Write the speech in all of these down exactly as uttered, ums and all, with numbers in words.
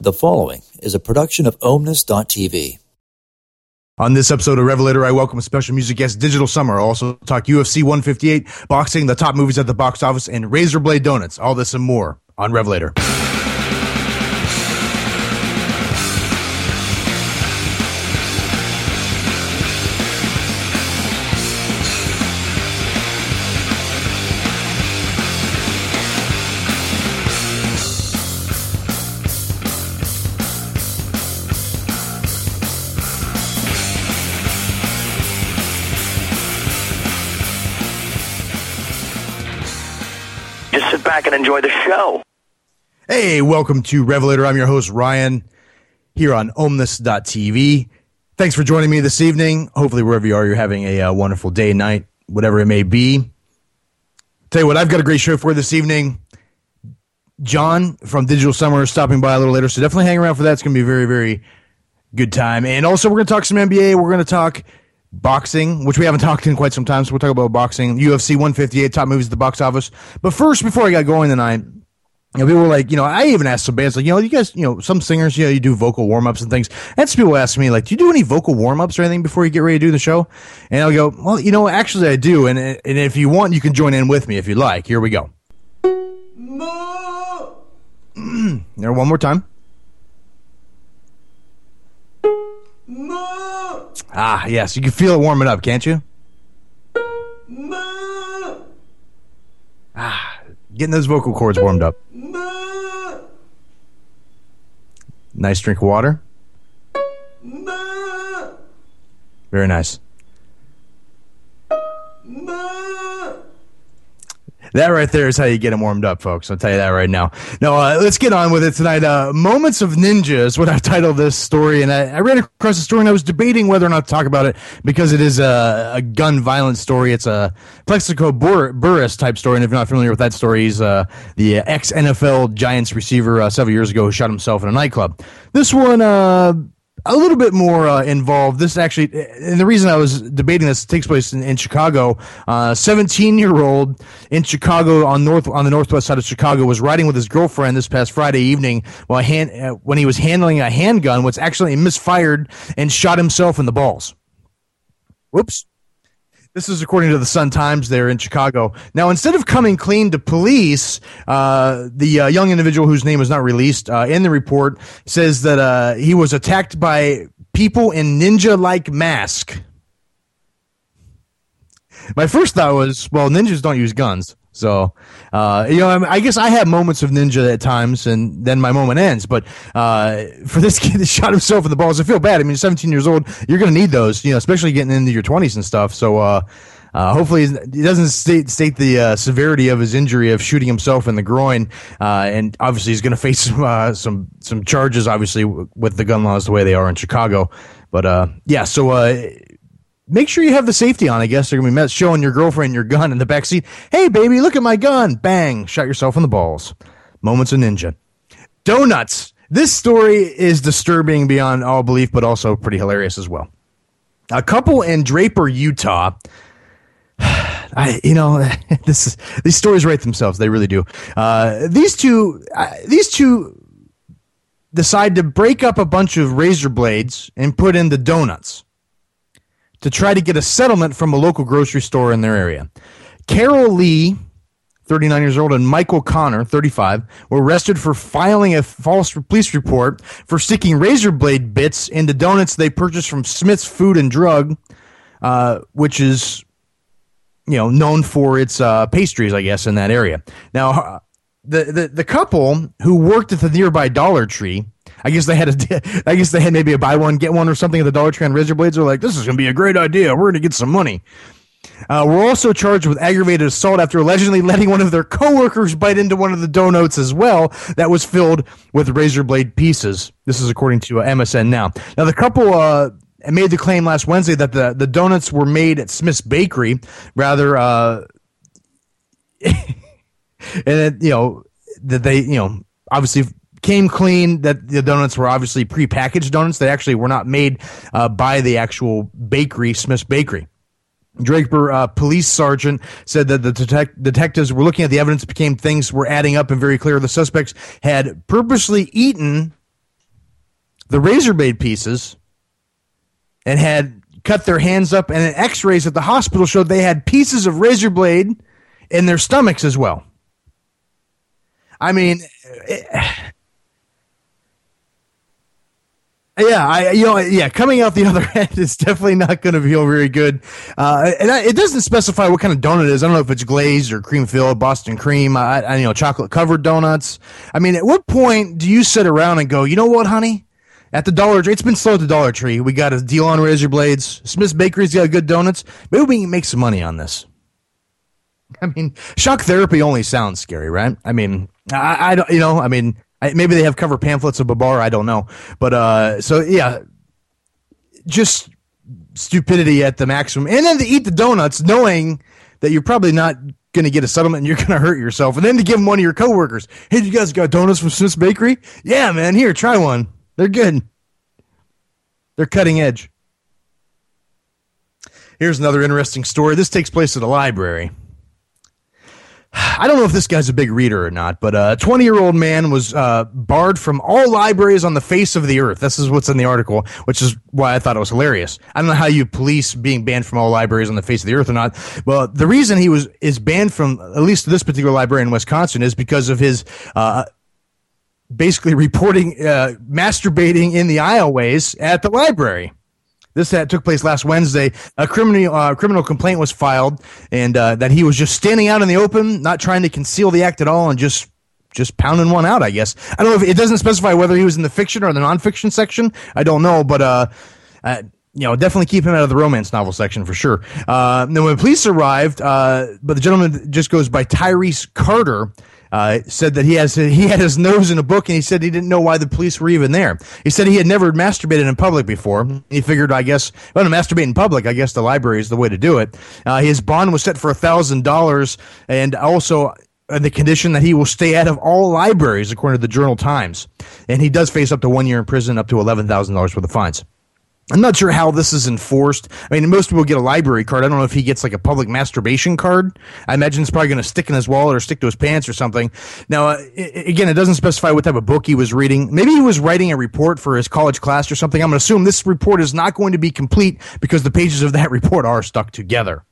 The following is a production of Omnis dot T V. On this episode of Revelator, I welcome a special music guest, Digital Summer. I'll also talk U F C one fifty-eight, boxing, the top movies at the box office, and Razor Blade Donuts. All this and more on Revelator. Back and enjoy the show. Hey, welcome to Revelator. I'm your host, Ryan, here on Omnis dot T V. Thanks for joining me this evening. Hopefully, wherever you are, you're having a uh, wonderful day, night, whatever it may be. Tell you what, I've got a great show for you this evening. John from Digital Summer is stopping by a little later, so definitely hang around for that. It's going to be a very, very good time. And also, we're going to talk some N B A. We're going to talk boxing, which we haven't talked in quite some time, so we'll talk about boxing. U F C one fifty-eight, top movies at the box office. But first, before I got going tonight, you know, people were like, you know, I even asked some bands, like, you know, you guys, you know, some singers, you know, you do vocal warm-ups and things. And some people ask me, like, do you do any vocal warm-ups or anything before you get ready to do the show? And I'll go, well, you know, actually I do. And, and if you want, you can join in with me if you'd like. Here we go. There, one more time. Ah, yes, you can feel it warming up, can't you? Ah, getting those vocal cords warmed up. Nice drink of water. Very nice. That right there is how you get them warmed up, folks. I'll tell you that right now. Now, uh, let's get on with it tonight. Uh, Moments of Ninja is what I've titled this story, and I, I ran across the story, and I was debating whether or not to talk about it because it is a, a gun violence story. It's a Plexico Bur- Burris type story, and if you're not familiar with that story, he's uh, the ex-N F L Giants receiver uh, several years ago who shot himself in a nightclub. This one, uh... a little bit more uh, involved. This actually, and the reason I was debating this takes place in, in Chicago. Uh, seventeen-year-old in Chicago on north on the northwest side of Chicago was riding with his girlfriend this past Friday evening while hand, uh, when he was handling a handgun, which actually misfired and shot himself in the balls. Whoops. This is according to the Sun-Times there in Chicago. Now, instead of coming clean to police, uh, the uh, young individual whose name was not released uh, in the report says that uh, he was attacked by people in ninja-like mask. My first thought was, well, ninjas don't use guns. So, uh, you know, I, mean, I guess I have moments of ninja at times, and then my moment ends. But uh, for this kid that shot himself in the balls, I feel bad. I mean, seventeen years old, you're going to need those, you know, especially getting into your twenties and stuff. So, uh, uh, hopefully, he doesn't state state the uh, severity of his injury of shooting himself in the groin. Uh, and obviously, he's going to face some, uh, some some charges, obviously, w- with the gun laws the way they are in Chicago. But uh, yeah, so. Uh, Make sure you have the safety on, I guess. They're going to be showing your girlfriend your gun in the backseat. Hey, baby, look at my gun. Bang. Shot yourself in the balls. Moments of Ninja. Donuts. This story is disturbing beyond all belief, but also pretty hilarious as well. A couple in Draper, Utah. I, you know, this is, these stories write themselves. They really do. Uh, these two, uh, these two decide to break up a bunch of razor blades and put in the donuts to try to get a settlement from a local grocery store in their area. Carol Lee, thirty-nine years old, and Michael Connor, thirty-five, were arrested for filing a false police report for sticking razor blade bits into donuts they purchased from Smith's Food and Drug, uh, which is, you know, known for its uh, pastries, I guess, in that area. Now, the, the, the couple who worked at the nearby Dollar Tree, I guess they had a, I guess they had maybe a buy one, get one or something at the Dollar Tree on razor blades. They're like, this is going to be a great idea. We're going to get some money. Uh, we're also charged with aggravated assault after allegedly letting one of their coworkers bite into one of the donuts as well that was filled with razor blade pieces. This is according to uh, M S N Now. Now, the couple uh, made the claim last Wednesday that the, the donuts were made at Smith's Bakery, rather, uh, and, it, you know, that they, you know, obviously came clean that the donuts were obviously prepackaged donuts. They actually were not made uh, by the actual bakery, Smith's Bakery. Draper uh, police sergeant said that the detect- detectives were looking at the evidence, became things were adding up and very clear. The suspects had purposely eaten the razor blade pieces and had cut their hands up, and then x-rays at the hospital showed they had pieces of razor blade in their stomachs as well. I mean, it, yeah, I you know, yeah, coming out the other end is definitely not going to feel very good. Uh, and I, it doesn't specify what kind of donut it is. I don't know if it's glazed or cream filled, Boston cream, I, I you know, chocolate covered donuts. I mean, at what point do you sit around and go, you know what, honey? At the Dollar Tree, it's been slow at the Dollar Tree. We got a deal on razor blades. Smith's Bakery's got good donuts. Maybe we can make some money on this. I mean, shock therapy only sounds scary, right? I mean, I, I don't, you know, I mean. Maybe they have cover pamphlets of Babar. I don't know. But uh, so, yeah, just stupidity at the maximum. And then to eat the donuts knowing that you're probably not going to get a settlement and you're going to hurt yourself. And then to give them one of your coworkers. Hey, you guys got donuts from Smith's Bakery? Yeah, man. Here, try one. They're good. They're cutting edge. Here's another interesting story. This takes place at a library. I don't know if this guy's a big reader or not, but a twenty-year-old man was uh, barred from all libraries on the face of the earth. This is what's in the article, which is why I thought it was hilarious. I don't know how you police being banned from all libraries on the face of the earth or not. Well, the reason he was is banned from at least this particular library in Wisconsin is because of his uh, basically reporting uh, masturbating in the aisleways at the library. This had, took place last Wednesday. A criminal uh, criminal complaint was filed, and uh, that he was just standing out in the open, not trying to conceal the act at all, and just just pounding one out, I guess. I don't know if it doesn't specify whether he was in the fiction or the nonfiction section. I don't know, but uh, uh, you know, definitely keep him out of the romance novel section for sure. Uh, then when police arrived, uh, but the gentleman just goes by Tyrese Carter. Uh, said that he has he had his nose in a book, and he said he didn't know why the police were even there. He said he had never masturbated in public before. He figured, I guess, well, to masturbate in public, I guess the library is the way to do it. Uh, his bond was set for a thousand dollars, and also on the condition that he will stay out of all libraries, according to the Journal Times. And he does face up to one year in prison, up to eleven thousand dollars worth of fines. I'm not sure how this is enforced. I mean, most people get a library card. I don't know if he gets like a public masturbation card. I imagine it's probably going to stick in his wallet or stick to his pants or something. Now, uh, it, again, it doesn't specify what type of book he was reading. Maybe he was writing a report for his college class or something. I'm going to assume this report is not going to be complete because the pages of that report are stuck together.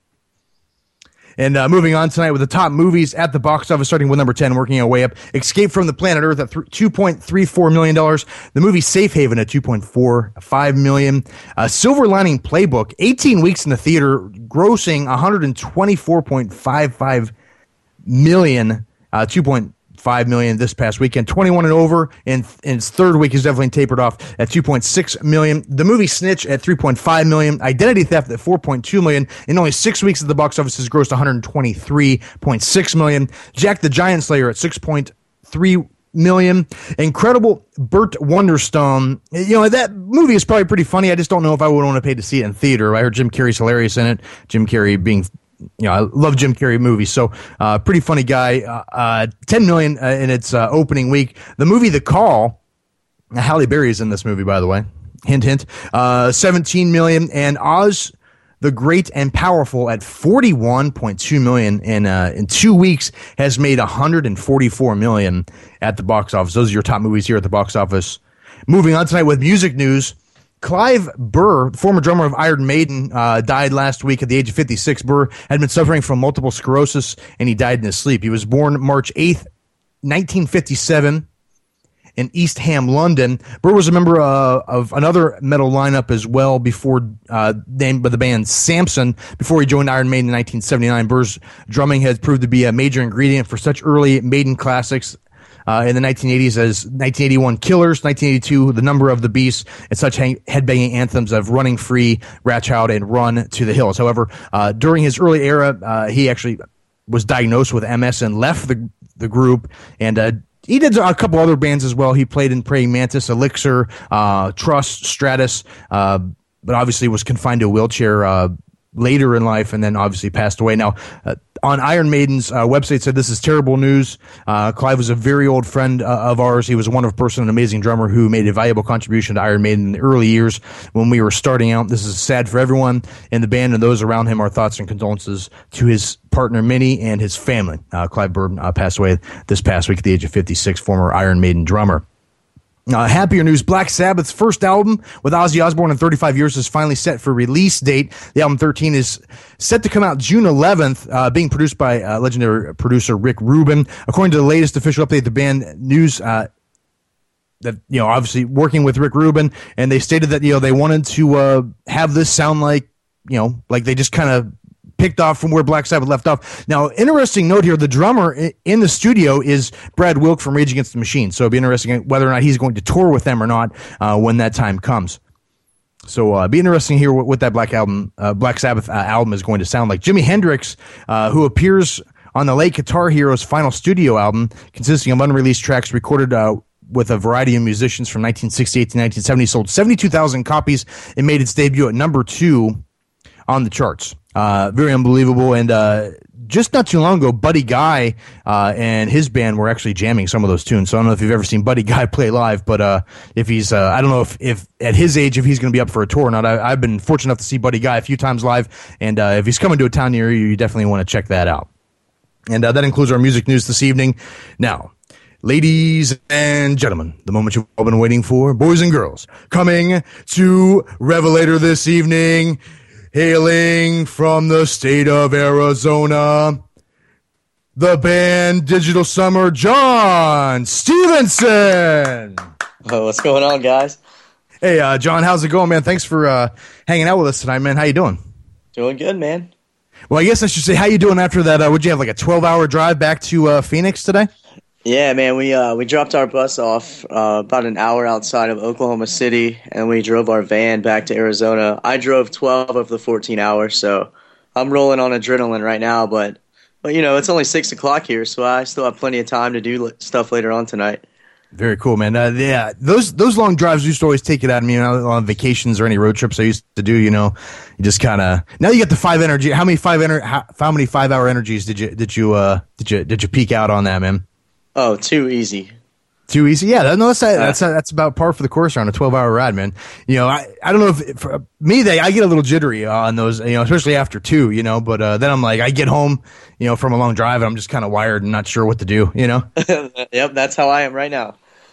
And uh, moving on tonight with the top movies at the box office, starting with number ten, working our way up. Escape from the Planet Earth at th- two point three four million dollars. The movie Safe Haven at two point four five million dollars. Uh, Silver Lining Playbook, eighteen weeks in the theater, grossing one hundred twenty-four point five five million dollars, uh, two point five million dollars this past weekend. twenty-one and over, and, and its third week is definitely tapered off at two point six million dollars. The movie Snitch at three point five million dollars. Identity Theft at four point two million dollars. In only six weeks at the box office has grossed one hundred twenty-three point six million dollars. Jack the Giant Slayer at six point three million dollars. Incredible Burt Wonderstone. You know, that movie is probably pretty funny. I just don't know if I would want to pay to see it in theater. I heard Jim Carrey's hilarious in it. Jim Carrey being, you know, I love Jim Carrey movies, so uh, pretty funny guy. Uh, uh, ten million dollars uh, in its uh, opening week. The movie The Call, Halle Berry is in this movie, by the way. Hint, hint. Uh, seventeen million dollars, and Oz the Great and Powerful at forty-one point two million dollars in uh, in two weeks has made one hundred forty-four million dollars at the box office. Those are your top movies here at the box office. Moving on tonight with music news. Clive Burr, former drummer of Iron Maiden, uh, died last week at the age of fifty-six. Burr had been suffering from multiple sclerosis, and he died in his sleep. He was born March eighth, nineteen fifty-seven, in East Ham, London. Burr was a member uh, of another metal lineup as well before, uh, named by the band Samson, before he joined Iron Maiden in nineteen seventy-nine. Burr's drumming has proved to be a major ingredient for such early Maiden classics Uh, in the nineteen eighties as nineteen eighty-one Killers, nineteen eighty-two The Number of the Beast, and such hang- headbanging anthems of Running Free, Rat Child, and Run to the Hills. However, uh, during his early era, uh, he actually was diagnosed with M S and left the the group, and uh, he did a couple other bands as well. He played in Praying Mantis, Elixir, uh, Trust, Stratus, uh, but obviously was confined to a wheelchair uh, later in life, and then obviously passed away. Now, uh, on Iron Maiden's uh, website said, this is terrible news. Uh, Clive was a very old friend uh, of ours. He was a wonderful person, an amazing drummer who made a valuable contribution to Iron Maiden in the early years when we were starting out. This is sad for everyone in the band and those around him. Our thoughts and condolences to his partner, Minnie, and his family. Uh, Clive Burr uh, passed away this past week at the age of fifty-six, former Iron Maiden drummer. Uh, happier news, Black Sabbath's first album with Ozzy Osbourne in thirty-five years is finally set for release date. The album thirteen is set to come out June eleventh, uh, being produced by uh, legendary producer Rick Rubin. According to the latest official update, the band news uh, that, you know, obviously working with Rick Rubin, and they stated that, you know, they wanted to uh, have this sound like, you know, like they just kind of picked off from where Black Sabbath left off. Now, interesting note here, the drummer in the studio is Brad Wilk from Rage Against the Machine, so it'll be interesting whether or not he's going to tour with them or not uh, when that time comes. So uh, be interesting to hear what, what that Black album, uh, Black Sabbath uh, album is going to sound like. Jimi Hendrix, uh, who appears on the late Guitar Hero's final studio album, consisting of unreleased tracks recorded uh, with a variety of musicians from nineteen sixty-eight to nineteen seventy, sold seventy-two thousand copies and made its debut at number two on the charts. Uh, very unbelievable. And uh, just not too long ago, Buddy Guy uh, and his band were actually jamming some of those tunes. So I don't know if you've ever seen Buddy Guy play live, but uh, if he's, uh, I don't know if, if at his age, if he's going to be up for a tour or not. I, I've been fortunate enough to see Buddy Guy a few times live, and uh, if he's coming to a town near you, you definitely want to check that out. And uh, that includes our music news this evening. Now, ladies and gentlemen, the moment you've all been waiting for, boys and girls, coming to Revelator this evening, hailing from the state of Arizona, the band Digital Summer, John Stevenson. Oh, what's going on, guys? Hey, uh, John, how's it going, man? Thanks for uh, hanging out with us tonight, man. How you doing? Doing good, man. Well, I guess I should say, how you doing after that? Uh, would you have like a twelve-hour drive back to uh, Phoenix today? Yeah, man, we uh, we dropped our bus off uh, about an hour outside of Oklahoma City, and we drove our van back to Arizona. I drove twelve of the fourteen hours, so I'm rolling on adrenaline right now, but, but you know, it's only six o'clock here, so I still have plenty of time to do stuff later on tonight. Very cool, man. Uh, yeah, those those long drives used to always take it out of me, you know, on vacations or any road trips I used to do. You know, you just kind of now you get the five energy. How many five ener- how, how many five hour energies did you did you uh did you did you peak out on that, man? Oh, too easy. Too easy, yeah. No, that's that's that's about par for the course on a twelve-hour ride, man. You know, I, I don't know if for me, they I get a little jittery on those, you know, especially after two, you know. But uh, then I'm like, I get home, you know, from a long drive, and I'm just kind of wired and not sure what to do, you know. Yep, that's how I am right now.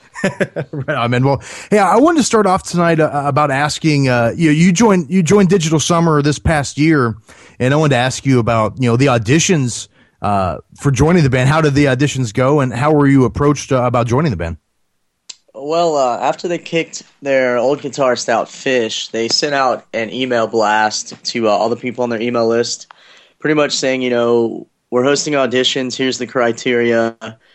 Right on, man. Well, hey, I wanted to start off tonight uh, about asking. Uh, you know, you joined you joined Digital Summer this past year, and I wanted to ask you about you know the auditions. Uh, for joining the band. How did the auditions go, and how were you approached uh, about joining the band? Well, uh, after they kicked their old guitarist out, Fish, they sent out an email blast to uh, all the people on their email list, pretty much saying, you know, we're hosting auditions, here's the criteria.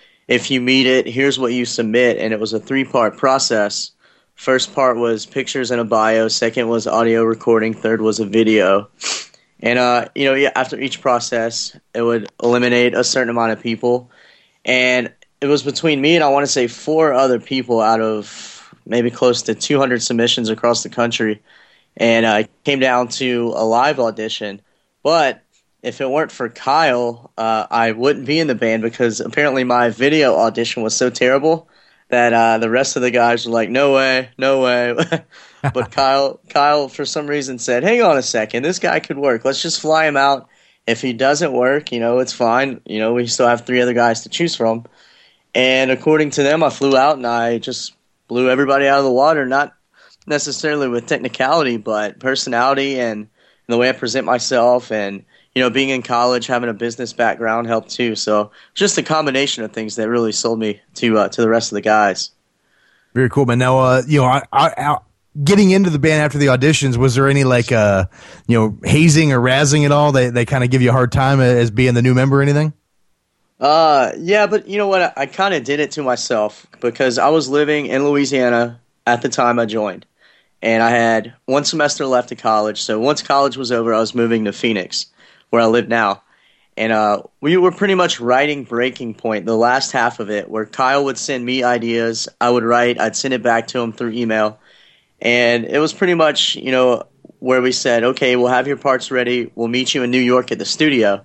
If you meet it, here's what you submit, and it was a three-part process. First part was pictures and a bio, second was audio recording, third was a video. And, uh, you know, yeah, after each process, it would eliminate a certain amount of people. And it was between me and I want to say four other people out of maybe close to two hundred submissions across the country. And uh, it came down to a live audition. But if it weren't for Kyle, uh, I wouldn't be in the band because apparently my video audition was so terrible that uh, the rest of the guys were like, no way, no way. But Kyle, Kyle, for some reason, said, hang on a second, this guy could work. Let's just fly him out. If he doesn't work, you know, it's fine. You know, we still have three other guys to choose from. And according to them, I flew out and I just blew everybody out of the water, not necessarily with technicality, but personality and, and the way I present myself and, you know, being in college, having a business background helped too. So just a combination of things that really sold me to uh, to the rest of the guys. Very cool, man. Now, uh, you know, I, I, I getting into the band after the auditions, was there any like uh you know hazing or razzing at all? They they kind of give you a hard time as being the new member or anything? Uh yeah, but you know what? I, I kind of did it to myself because I was living in Louisiana at the time I joined, and I had one semester left of college. So once college was over, I was moving to Phoenix, where I live now, and uh we were pretty much writing Breaking Point, the last half of it, where Kyle would send me ideas, I would write, I'd send it back to him through email. And it was pretty much, you know, where we said, okay, we'll have your parts ready. We'll meet you in New York at the studio.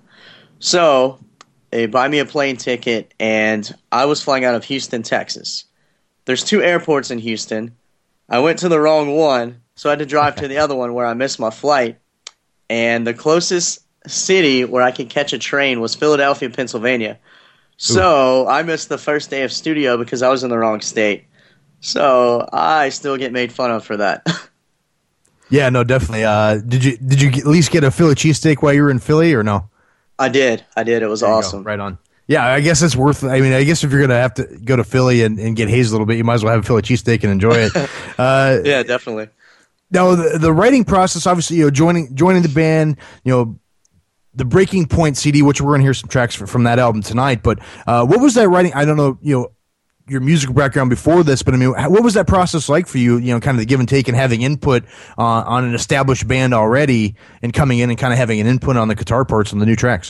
So they buy me a plane ticket, and I was flying out of Houston, Texas. There's two airports in Houston. I went to the wrong one, so I had to drive to the other one where I missed my flight. And the closest city where I could catch a train was Philadelphia, Pennsylvania. So Ooh. I missed the first day of studio because I was in the wrong state. So I still get made fun of for that. Yeah, no, definitely. Uh, did you did you at least get a Philly cheesesteak while you were in Philly, or no? I did. I did. It was There you go. awesome. Right on. Yeah, I guess it's worth. I mean, I guess if you're gonna have to go to Philly and, and get hazed a little bit, you might as well have a Philly cheesesteak and enjoy it. Uh, Yeah, definitely. now, the, the writing process, obviously, you know, joining joining the band, you know, the Breaking Point C D, which we're gonna hear some tracks from, from that album tonight. But uh, what was that writing? I don't know, you know, your musical background before this, but I mean, what was that process like for you? You know, kind of the give and take and having input uh, on an established band already, and coming in and kind of having an input on the guitar parts on the new tracks.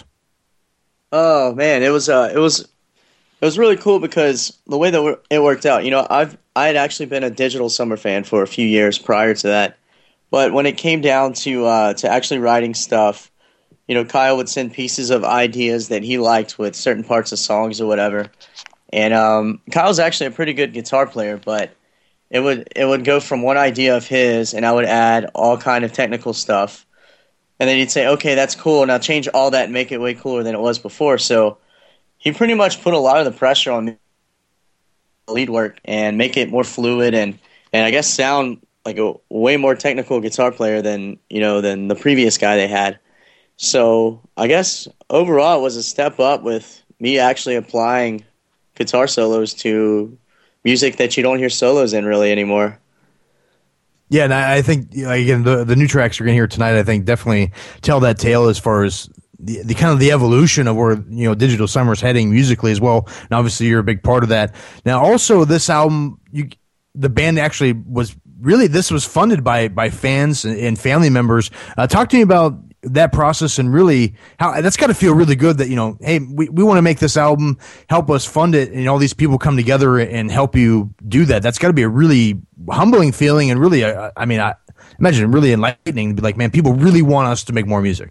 Oh man, it was uh, it was it was really cool because the way that it worked out. You know, I've I had actually been a Digital Summer fan for a few years prior to that, but when it came down to uh, to actually writing stuff, you know, Kyle would send pieces of ideas that he liked with certain parts of songs or whatever. And um, Kyle's actually a pretty good guitar player, but it would it would go from one idea of his, and I would add all kind of technical stuff, and then he'd say, "Okay, that's cool. Now change all that and make it way cooler than it was before." So he pretty much put a lot of the pressure on me to lead work and make it more fluid, and, and I guess sound like a way more technical guitar player than you know than the previous guy they had. So I guess overall it was a step up with me actually applying guitar solos to music that you don't hear solos in really anymore. Yeah, and I, I think, you know, again, the the new tracks you're going to hear tonight, I think, definitely tell that tale as far as the, the kind of the evolution of where, you know, Digital Summer's heading musically as well. And obviously, you're a big part of that. Now, also, this album, you the band actually was really this was funded by by fans and, and family members. Uh, talk to me about that process and really how that's got to feel really good that, you know, hey, we, we want to make this album, help us fund it, and all these people come together and help you do that. That's got to be a really humbling feeling and really, uh, I mean, I imagine really enlightening to be like, man, people really want us to make more music.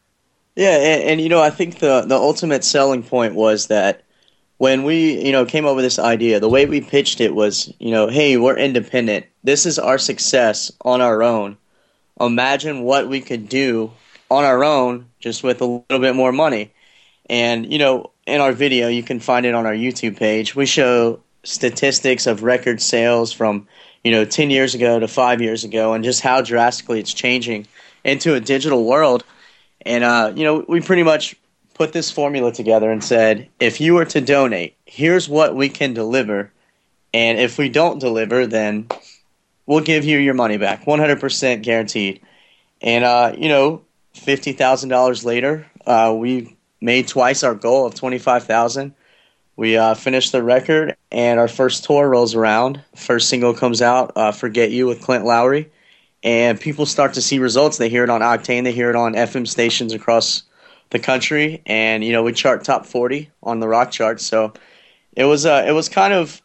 Yeah, and, and you know, I think the the ultimate selling point was that when we, you know, came up with this idea, the way we pitched it was, you know, hey, we're independent. This is our success on our own. Imagine what we could do on our own, just with a little bit more money. And, you know, in our video, you can find it on our YouTube page. We show statistics of record sales from, you know, ten years ago to five years ago and just how drastically it's changing into a digital world. And, uh, you know, we pretty much put this formula together and said, if you were to donate, here's what we can deliver. And if we don't deliver, then we'll give you your money back, one hundred percent guaranteed. And, uh, you know, fifty thousand dollars later, uh, we made twice our goal of twenty-five thousand dollars. We uh, finished the record, and our first tour rolls around. First single comes out, uh, Forget You with Clint Lowry. And people start to see results. They hear it on Octane. They hear it on F M stations across the country. And, you know, we chart top forty on the rock chart. So it was, uh, it was kind of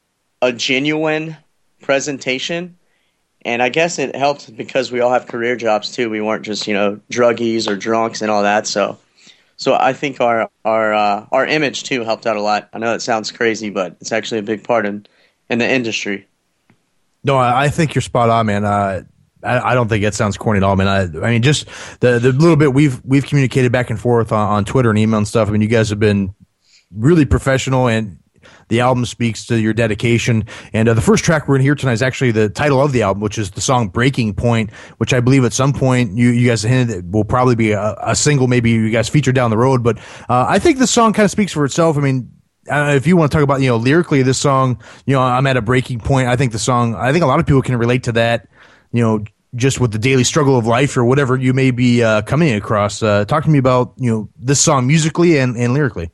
a genuine presentation. And I guess it helped because we all have career jobs too. We weren't just, you know, druggies or drunks and all that. So, so I think our our uh, our image too helped out a lot. I know it sounds crazy, but it's actually a big part in in the industry. No, I I think you're spot on, man. Uh, I, I don't think it sounds corny at all, man. I, I mean, just the the little bit we've we've communicated back and forth on, on Twitter and email and stuff. I mean, you guys have been really professional, and the album speaks to your dedication. And uh, the first track we're going to hear tonight is actually the title of the album, which is the song Breaking Point, which I believe at some point you, you guys hinted will probably be a, a single, maybe you guys feature down the road. But uh, I think the song kind of speaks for itself. I mean, I don't know if you want to talk about, you know, lyrically, this song, you know, I'm at a breaking point. I think the song, I think a lot of people can relate to that, you know, just with the daily struggle of life or whatever you may be uh, coming across. Uh, talk to me about, you know, this song musically and, and lyrically.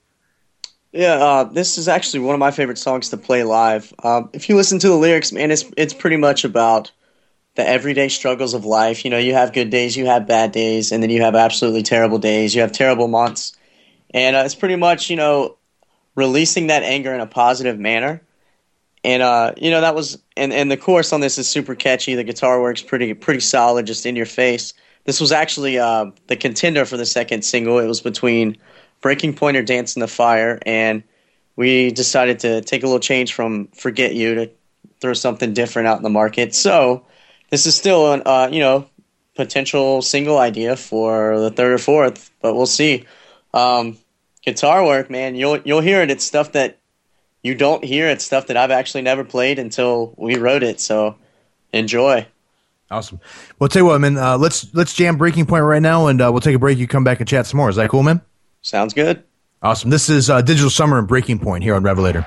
Yeah, uh, this is actually one of my favorite songs to play live. Um, if you listen to the lyrics, man, it's it's pretty much about the everyday struggles of life. You know, you have good days, you have bad days, and then you have absolutely terrible days. You have terrible months. And uh, it's pretty much, you know, releasing that anger in a positive manner. And, uh, you know, that was – and and the chorus on this is super catchy. The guitar works pretty pretty solid, just in your face. This was actually uh, the contender for the second single. It was between – Breaking Point or Dance in the Fire, and we decided to take a little change from Forget You to throw something different out in the market. So this is still an uh, you know, potential single idea for the third or fourth, but we'll see. Um, guitar work, man, you'll you'll hear it. It's stuff that you don't hear, it's stuff that I've actually never played until we wrote it. So enjoy. Awesome. Well, tell you what, man. Uh, let's let's jam Breaking Point right now, and uh, we'll take a break. You come back and chat some more. Is that cool, man? Sounds good. Awesome. This is uh, Digital Summer and Breaking Point here on Revelator.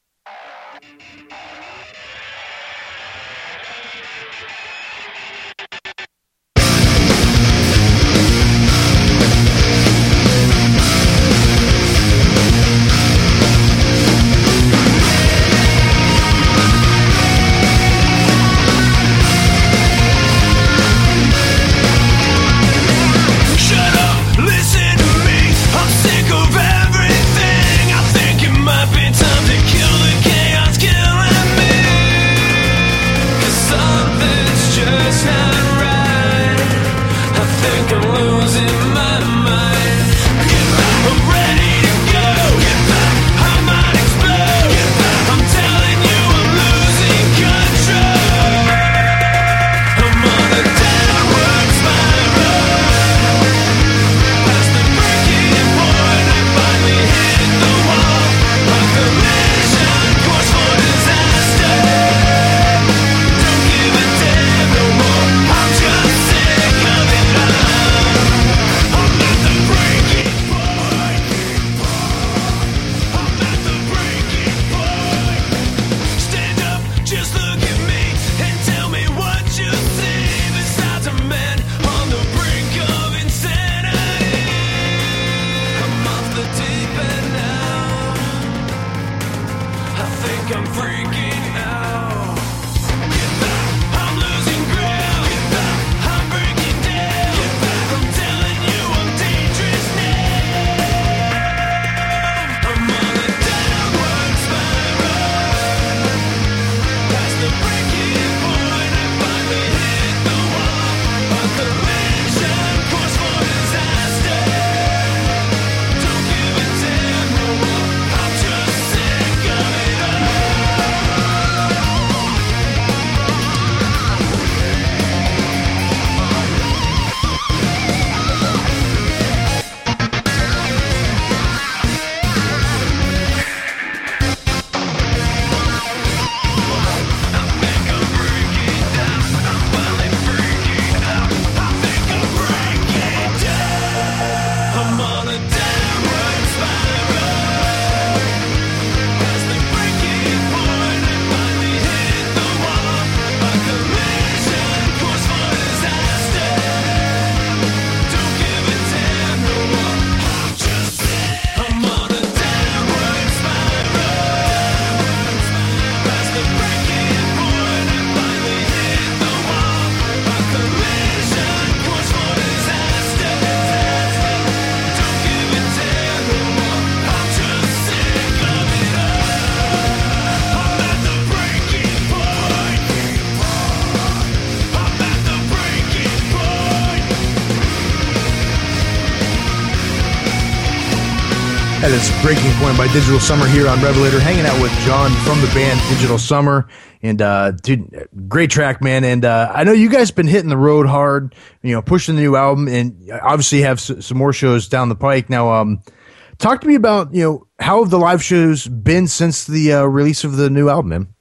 That is Breaking Point by Digital Summer here on Revelator, hanging out with John from the band Digital Summer. And, uh, dude, great track, man. And uh, I know you guys been hitting the road hard, you know, pushing the new album, and obviously have s- some more shows down the pike. Now, um, talk to me about, you know, how have the live shows been since the uh, release of the new album, man?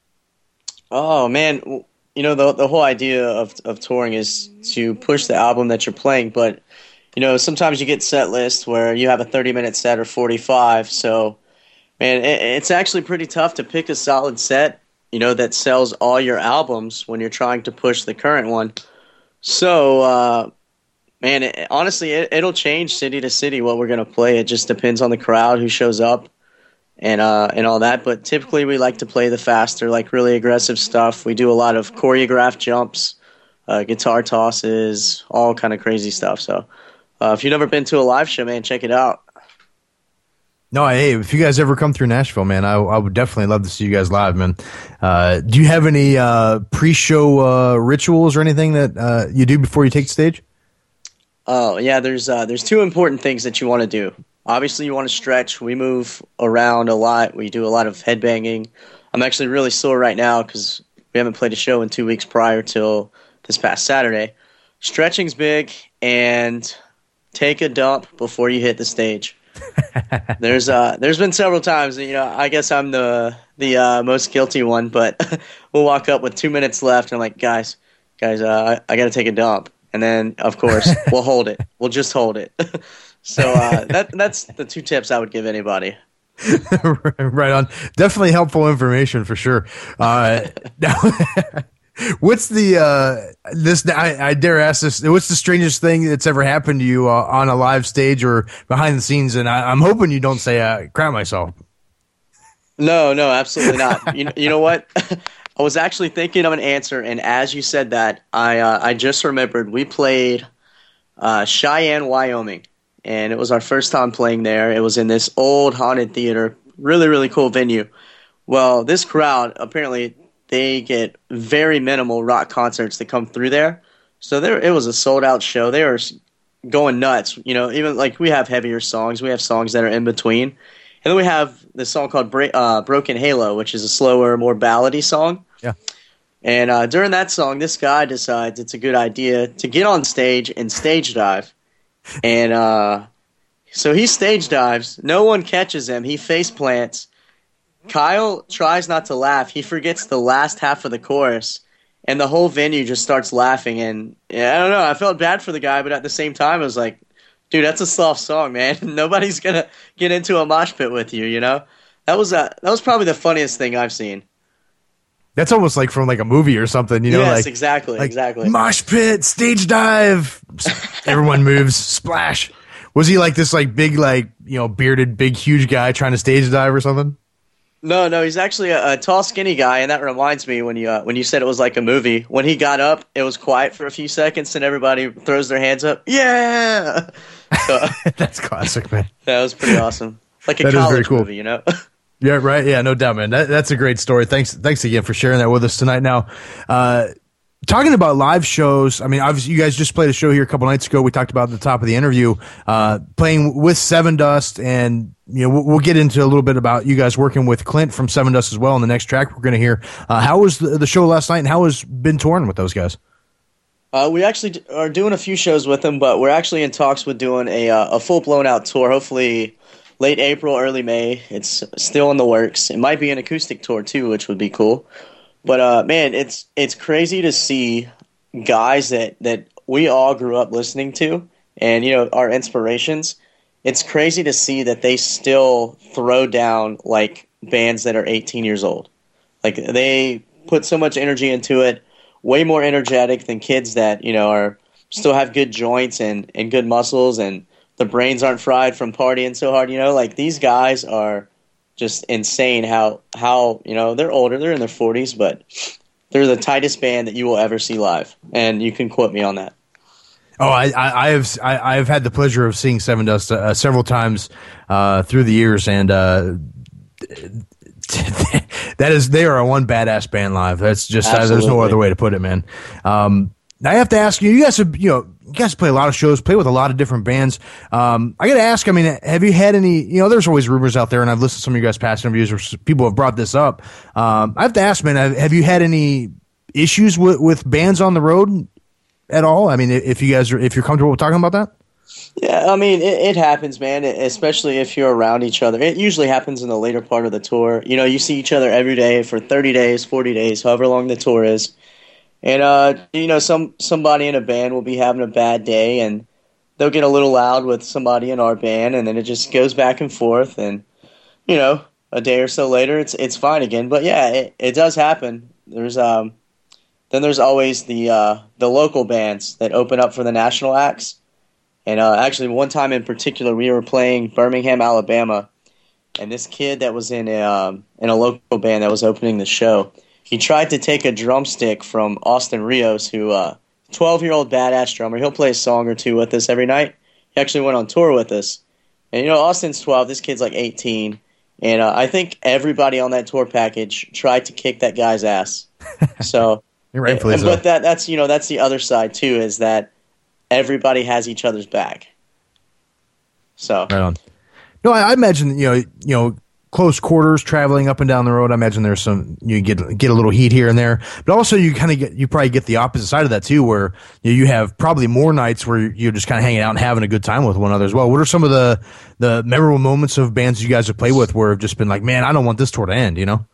Oh, man. You know, the the whole idea of, of touring is to push the album that you're playing, but you know, sometimes you get set lists where you have a thirty-minute set or forty-five. So, man, it, it's actually pretty tough to pick a solid set, you know, that sells all your albums when you're trying to push the current one. So, uh, man, it, honestly, it, it'll change city to city what we're going to play. It just depends on the crowd, who shows up, and uh, and all that. But typically we like to play the faster, like really aggressive stuff. We do a lot of choreographed jumps, uh, guitar tosses, all kind of crazy stuff. So, Uh, if you've never been to a live show, man, check it out. No, hey, if you guys ever come through Nashville, man, I, I would definitely love to see you guys live, man. Uh, do you have any uh, pre-show uh, rituals or anything that uh, you do before you take the stage? Oh, yeah, there's uh, there's two important things that you want to do. Obviously, you want to stretch. We move around a lot. We do a lot of headbanging. I'm actually really sore right now because we haven't played a show in two weeks prior till this past Saturday. Stretching's big, and take a dump before you hit the stage. there's uh there's been several times, you know, I guess I'm the the uh, most guilty one, but we'll walk up with two minutes left and I'm like, guys, guys, uh, I, I got to take a dump. And then, of course, we'll hold it. We'll just hold it. So uh, that that's the two tips I would give anybody. Right on. Definitely helpful information for sure. Uh, now, what's the uh, this? I, I dare ask this. What's the strangest thing that's ever happened to you uh, on a live stage or behind the scenes? And I, I'm hoping you don't say uh, "crap myself." No, no, absolutely not. you you know what? I was actually thinking of an answer, and as you said that, I uh, I just remembered we played uh, Cheyenne, Wyoming. And it was our first time playing there. It was in this old haunted theater, really, really cool venue. Well, this crowd, apparently, they get very minimal rock concerts that come through there. So there, it was a sold-out show. They were going nuts. You know, even like we have heavier songs. We have songs that are in between. And then we have this song called Bra- uh, Broken Halo, which is a slower, more ballady song. Yeah. And uh, during that song, this guy decides it's a good idea to get on stage and stage dive. And uh, so he stage dives. No one catches him. He face plants. Kyle tries not to laugh. He forgets the last half of the chorus, and the whole venue just starts laughing. And yeah, I don't know. I felt bad for the guy, but at the same time, I was like, dude, that's a soft song, man. Nobody's gonna get into a mosh pit with you. You know, that was a, that was probably the funniest thing I've seen. That's almost like from like a movie or something, you know? Yes, like, exactly, like exactly. Mosh pit, stage dive, everyone moves, splash. Was he like this like big, like, you know, bearded, big, huge guy trying to stage dive or something? No, no, he's actually a, a tall, skinny guy, and that reminds me when you uh, when you said it was like a movie. When he got up, it was quiet for a few seconds, and everybody throws their hands up. Yeah! So, that's classic, man. That was pretty awesome. Like a that college is very cool. movie, you know? Yeah, right. Yeah, no doubt, man. That, that's a great story. Thanks, thanks again for sharing that with us tonight. Now, uh, talking about live shows, I mean, obviously, you guys just played a show here a couple nights ago. We talked about at the top of the interview, uh, playing with Seven Dust, and you know, we'll, we'll get into a little bit about you guys working with Clint from Seven Dust as well. In the next track, we're going to hear uh, how was the, the show last night, and how has been touring with those guys? Uh, we actually are doing a few shows with them, but we're actually in talks with doing a uh, a full blown out tour. Hopefully. Late April, early May. It's still in the works. It might be an acoustic tour too, which would be cool. But uh, man, it's it's crazy to see guys that, that we all grew up listening to, and you know, our inspirations. It's crazy to see that they still throw down like bands that are eighteen years old. Like they put so much energy into it, way more energetic than kids that you know are still have good joints and, and good muscles and. The brains aren't fried from partying so hard, you know. Like these guys are just insane. How how you know they're older, they're in their forties, but they're the tightest band that you will ever see live, and you can quote me on that. Oh, I, I, I have I, I've had the pleasure of seeing Seven Dust uh, several times uh, through the years, and uh, that is they are a one badass band live. That's just uh, there's no other way to put it, man. Um, I have to ask you, you guys have you know. You guys play a lot of shows, play with a lot of different bands. Um, I got to ask, I mean, have you had any, you know, there's always rumors out there, and I've listened to some of you guys' past interviews where people have brought this up. Um, I have to ask, man, have you had any issues with, with bands on the road at all? I mean, if you guys are, if you're comfortable with talking about that? Yeah, I mean, it, it happens, man, especially if you're around each other. It usually happens in the later part of the tour. You know, you see each other every day for thirty days, forty days, however long the tour is. And, uh, you know, some somebody in a band will be having a bad day, and they'll get a little loud with somebody in our band, and then it just goes back and forth. And, you know, a day or so later, it's it's fine again. But, yeah, it, it does happen. There's um, Then there's always the uh, the local bands that open up for the national acts. And uh, actually, one time in particular, we were playing Birmingham, Alabama, and this kid that was in a, um, in a local band that was opening the show, he tried to take a drumstick from Austin Rios, who uh, twelve-year-old badass drummer. He'll play a song or two with us every night. He actually went on tour with us. And, you know, Austin's twelve. This kid's like eighteen. And uh, I think everybody on that tour package tried to kick that guy's ass. So, rightfully and, so. But that, that's, you know, that's the other side, too, is that everybody has each other's back. So. Right on. No, I, I imagine, you know, you know, close quarters traveling up and down the road. I imagine there's some, you get get a little heat here and there, but also you kind of get, you probably get the opposite side of that too, where you, know, you have probably more nights where you're just kind of hanging out and having a good time with one another as well. What are some of the, the memorable moments of bands you guys have played with where have just been like, man, I don't want this tour to end, you know?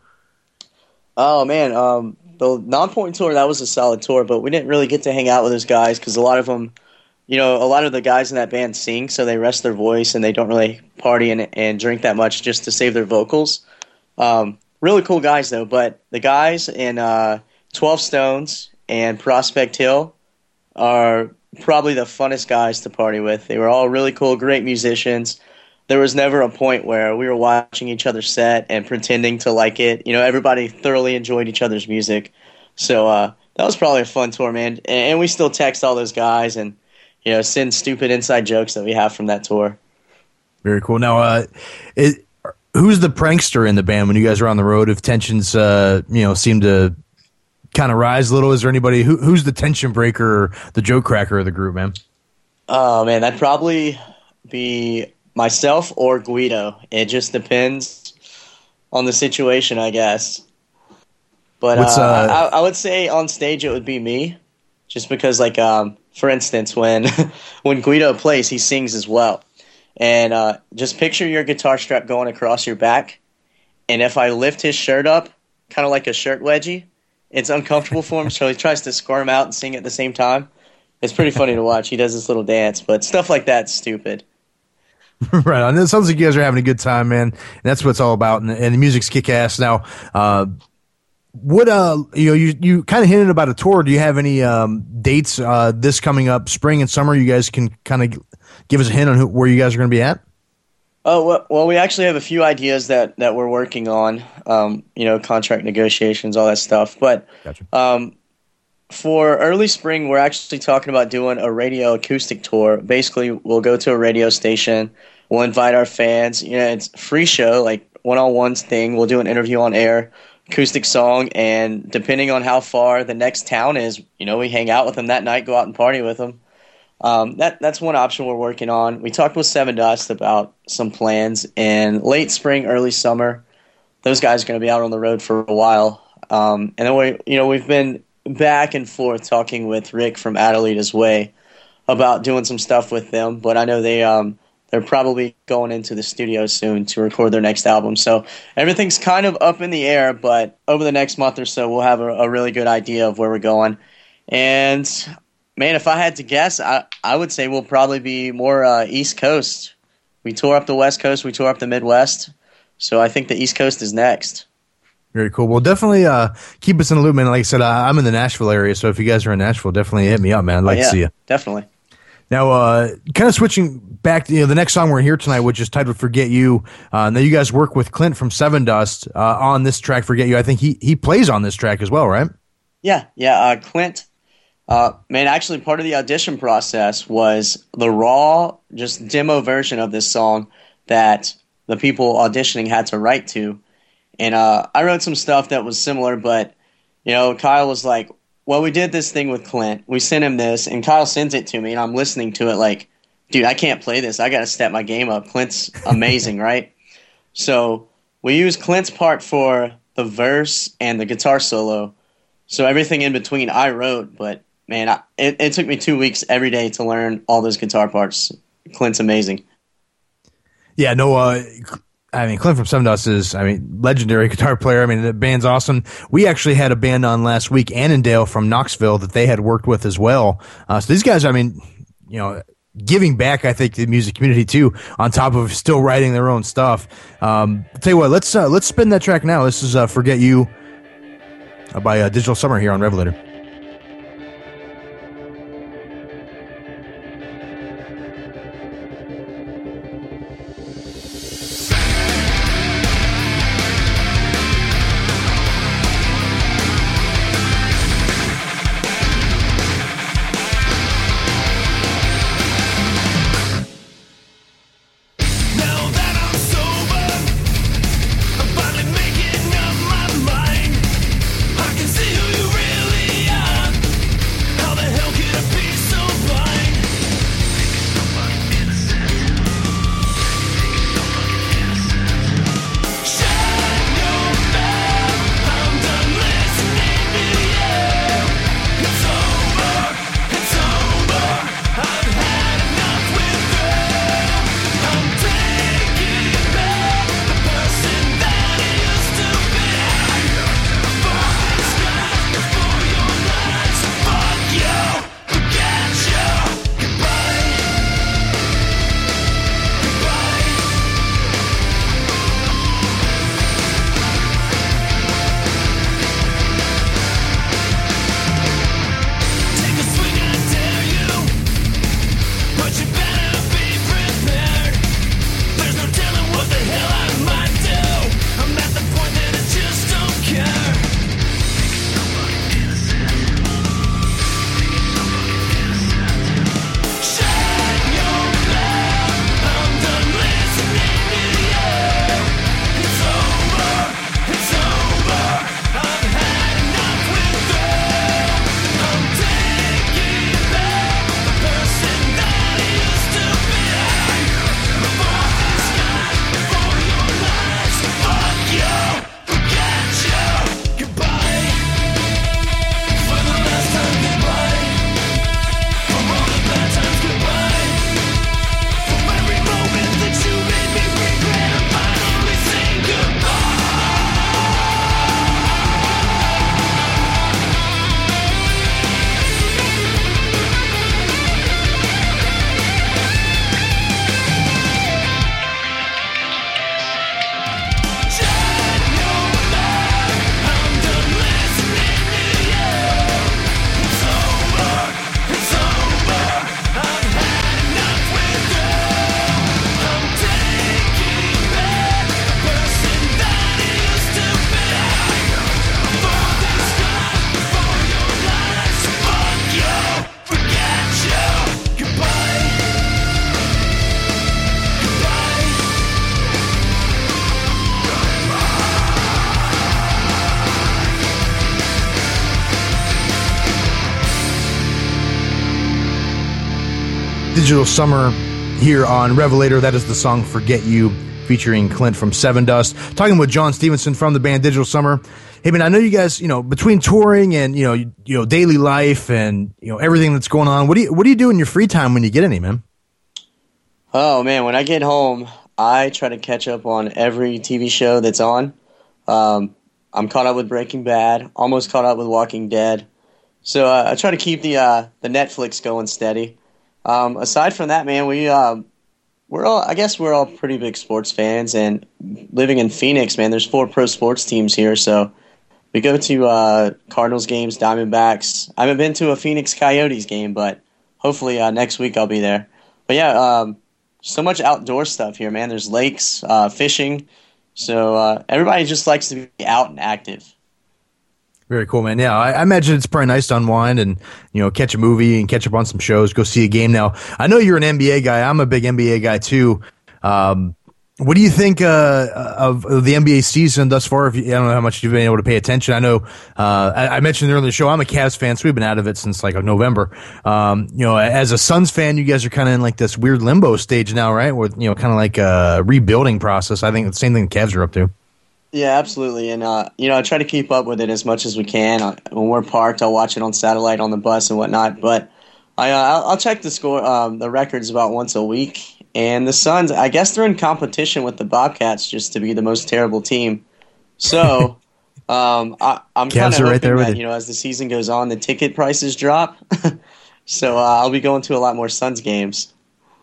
Oh man, um, the Non-Point tour, that was a solid tour, but we didn't really get to hang out with those guys because a lot of them, you know, a lot of the guys in that band sing, so they rest their voice and they don't really party and, and drink that much just to save their vocals. Um, really cool guys, though. But the guys in uh, twelve Stones and Prospect Hill are probably the funnest guys to party with. They were all really cool, great musicians. There was never a point where we were watching each other's set and pretending to like it. You know, everybody thoroughly enjoyed each other's music. So uh, that was probably a fun tour, man. And we still text all those guys and, you know, send stupid inside jokes that we have from that tour. Very cool. Now, uh, it, who's the prankster in the band when you guys are on the road? If tensions, uh, you know, seem to kind of rise a little, is there anybody who, who's the tension breaker, or the joke cracker of the group, man? Oh man, that'd probably be myself or Guido. It just depends on the situation, I guess. But uh, uh, I, I would say on stage it would be me, just because, like, um, for instance, when when Guido plays, he sings as well. And uh, just picture your guitar strap going across your back, and if I lift his shirt up, kind of like a shirt wedgie, it's uncomfortable for him, so he tries to squirm out and sing at the same time. It's pretty funny to watch. He does this little dance, but stuff like that's stupid. Right on. It sounds like you guys are having a good time, man. And that's what it's all about, and, and the music's kick-ass. Now, uh, what uh, you know, you you kind of hinted about a tour. Do you have any um, dates uh, this coming up, spring and summer? You guys can kind of give us a hint on who, where you guys are going to be at. Oh well, well, we actually have a few ideas that, that we're working on. Um, you know, contract negotiations, all that stuff. But gotcha. um, for early spring, we're actually talking about doing a radio acoustic tour. Basically, we'll go to a radio station. We'll invite our fans. You know, it's a free show, like one-on-ones thing. We'll do an interview on air. Acoustic song, and depending on how far the next town is, you know, we hang out with them that night, go out and party with them. Um, that that's one option we're working on. We talked with Sevendust about some plans, and late spring, early summer, those guys are going to be out on the road for a while. Um, and then we, you know, we've been back and forth talking with Rick from Adelita's Way about doing some stuff with them, but I know they um, they're probably going into the studio soon to record their next album. So everything's kind of up in the air, but over the next month or so, we'll have a, a really good idea of where we're going. And, man, if I had to guess, I, I would say we'll probably be more uh, East Coast. We tore up the West Coast. We tore up the Midwest. So I think the East Coast is next. Very cool. Well, definitely uh, keep us in the loop, man. Like I said, I, I'm in the Nashville area, so if you guys are in Nashville, definitely hit me up, man. I'd like oh, yeah, to see you. Definitely. Now, uh, kind of switching back to, you know, the next song we're here tonight, which is titled Forget You. Uh, now, you guys work with Clint from Sevendust uh, on this track, Forget You. I think he, he plays on this track as well, right? Yeah, yeah. Uh, Clint, uh, man, actually part of the audition process was the raw, just demo version of this song that the people auditioning had to write to. And uh, I wrote some stuff that was similar, but, you know, Kyle was like, well, we did this thing with Clint. We sent him this, and Kyle sends it to me, and I'm listening to it like, dude, I can't play this. I got to step my game up. Clint's amazing, right? So we used Clint's part for the verse and the guitar solo. So everything in between I wrote, but, man, I, it, it took me two weeks every day to learn all those guitar parts. Clint's amazing. Yeah, no, uh, I mean, Clint from Sevendust is, I mean, legendary guitar player. I mean, the band's awesome. We actually had a band on last week, Annandale from Knoxville, that they had worked with as well. Uh, so these guys, I mean, you know, giving back, I think, to the music community too, on top of still writing their own stuff. Um, I'll tell you what, let's uh, let's spin that track now. This is uh, Forget You uh, by uh, Digital Summer here on Revelator. See who you really Digital Summer here on Revelator. That is the song Forget You, featuring Clint from Seven Dust. Talking with John Stevenson from the band Digital Summer. Hey, man, I know you guys, you know, between touring and, you know, you, you know, daily life and, you know, everything that's going on, what do you, what do you do in your free time when you get any, man? Oh, man, when I get home, I try to catch up on every T V show that's on. Um, I'm caught up with Breaking Bad, almost caught up with Walking Dead. So uh, I try to keep the uh, the Netflix going steady. Um, aside from that, man, we uh, we're all I guess we're all pretty big sports fans, and living in Phoenix, man, there's four pro sports teams here, so we go to uh, Cardinals games, Diamondbacks. I haven't been to a Phoenix Coyotes game, but hopefully uh, next week I'll be there. But yeah, um, so much outdoor stuff here, man. There's lakes, uh, fishing, so uh, everybody just likes to be out and active. Very cool, man. Yeah, I, I imagine it's probably nice to unwind and, you know, catch a movie and catch up on some shows, go see a game. Now, I know you're an N B A guy. I'm a big N B A guy, too. Um, what do you think uh, of, of the N B A season thus far? If you, I don't know how much you've been able to pay attention. I know uh, I, I mentioned earlier in the show, I'm a Cavs fan, so we've been out of it since, like, November. Um, you know, as a Suns fan, you guys are kind of in, like, this weird limbo stage now, right? With, you know, kind of like a rebuilding process. I think the same thing the Cavs are up to. Yeah, absolutely. And, uh, you know, I try to keep up with it as much as we can. When we're parked, I'll watch it on satellite on the bus and whatnot. But I, uh, I'll, I'll check the score, um, the records about once a week. And the Suns, I guess they're in competition with the Bobcats just to be the most terrible team. So um, I, I'm kind of hoping right there that, you know, as the season goes on, the ticket prices drop. so uh, I'll be going to a lot more Suns games.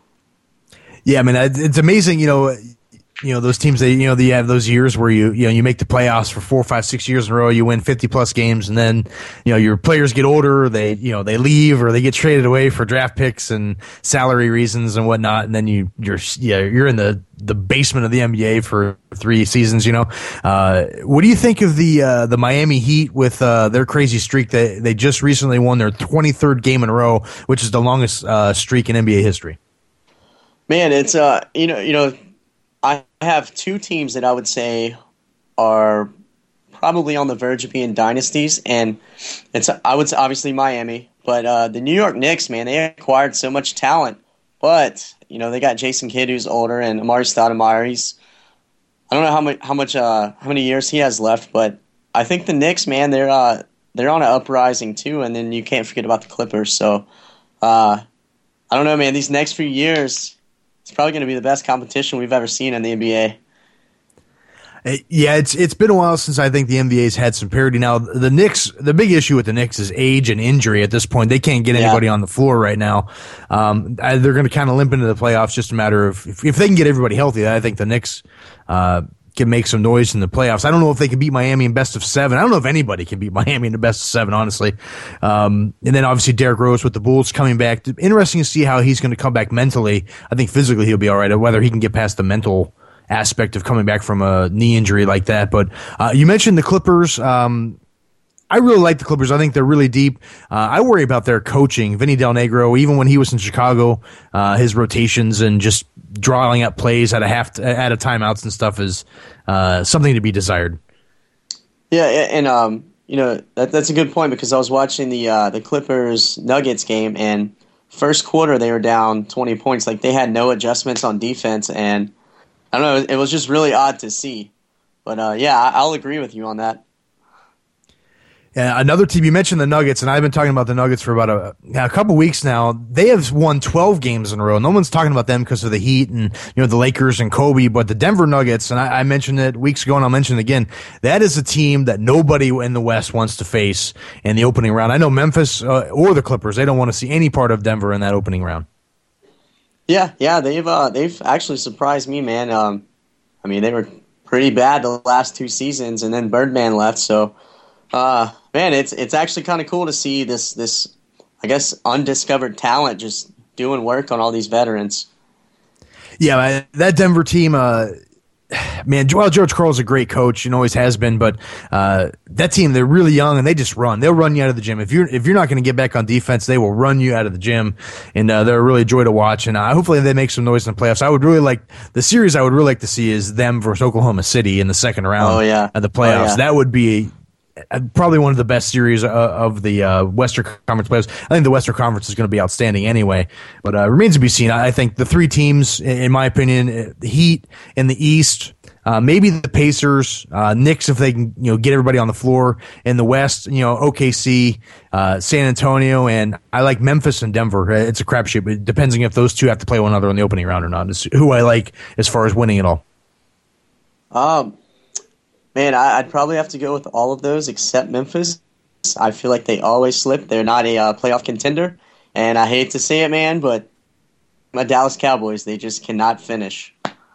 Yeah, I mean, it's amazing, you know, You know, those teams, they, you know, they have those years where you, you know, you make the playoffs for four, five, six years in a row, you win fifty plus games, and then, you know, your players get older, they, you know, they leave or they get traded away for draft picks and salary reasons and whatnot. And then you, you're, yeah, you're in the, the basement of the N B A for three seasons, you know. Uh, what do you think of the, uh, the Miami Heat with, uh, their crazy streak? They, they just recently won their twenty-third game in a row, which is the longest, uh, streak in N B A history. Man, it's, uh, you know, you know, I have two teams that I would say are probably on the verge of being dynasties, and it's I would say obviously Miami, but uh, the New York Knicks, man, they acquired so much talent, but you know they got Jason Kidd who's older and Amari Stoudemire. He's I don't know how much how much uh, how many years he has left, but I think the Knicks, man, they're uh, they're on an uprising too, and then you can't forget about the Clippers. So uh, I don't know, man. These next few years, it's probably going to be the best competition we've ever seen in the N B A. Yeah, it's it's been a while since I think the N B A's had some parity. Now, the Knicks, the big issue with the Knicks is age and injury at this point. They can't get anybody yeah. on the floor right now. Um, they're going to kind of limp into the playoffs, just a matter of if, if they can get everybody healthy. I think the Knicks uh, can make some noise in the playoffs. I don't know if they can beat Miami in best of seven. I don't know if anybody can beat Miami in the best of seven, honestly. Um, and then obviously Derrick Rose with the Bulls coming back. Interesting to see how he's going to come back mentally. I think physically he'll be all right, whether he can get past the mental aspect of coming back from a knee injury like that. But uh, you mentioned the Clippers. Um, I really like the Clippers. I think they're really deep. Uh, I worry about their coaching. Vinny Del Negro, even when he was in Chicago, uh, his rotations and just drawing up plays out of half out of timeouts and stuff is uh, something to be desired. Yeah, and um, you know that that's a good point because I was watching the uh, the Clippers Nuggets game, and first quarter they were down twenty points. Like they had no adjustments on defense, and I don't know. It was just really odd to see. But, uh, yeah, I'll agree with you on that. Yeah, another team, you mentioned the Nuggets, and I've been talking about the Nuggets for about a, a couple weeks now. They have won twelve games in a row. No one's talking about them because of the Heat and you know the Lakers and Kobe, but the Denver Nuggets, and I, I mentioned it weeks ago, and I'll mention it again, that is a team that nobody in the West wants to face in the opening round. I know Memphis uh, or the Clippers, they don't want to see any part of Denver in that opening round. Yeah, yeah, they've uh, they've actually surprised me, man. Um, I mean, they were pretty bad the last two seasons, and then Birdman left. So, uh, man, it's it's actually kind of cool to see this this I guess undiscovered talent just doing work on all these veterans. Yeah, that Denver team. Uh, Man, well, George Karl's a great coach and always has been, but uh, that team, they're really young and they just run. They'll run you out of the gym. If you're if you're not going to get back on defense, they will run you out of the gym, and uh, they're really a joy to watch. And uh, hopefully they make some noise in the playoffs. I would really like the series. I would really like to see is them versus Oklahoma City in the second round oh, yeah. of the playoffs. Oh, yeah. That would be probably one of the best series uh, of the uh, Western Conference playoffs. I think the Western Conference is going to be outstanding anyway, but uh, remains to be seen. I think the three teams, in my opinion, the Heat in the East, uh, maybe the Pacers, uh, Knicks if they can, you know, get everybody on the floor. In the West, you know, O K C, uh, San Antonio, and I like Memphis and Denver. It's a crapshoot, but it depends on if those two have to play one another in the opening round or not. Is who I like as far as winning it all. Um. Man, I, I'd probably have to go with all of those except Memphis. I feel like they always slip. They're not a uh, playoff contender, and I hate to say it, man, but my Dallas Cowboys, they just cannot finish.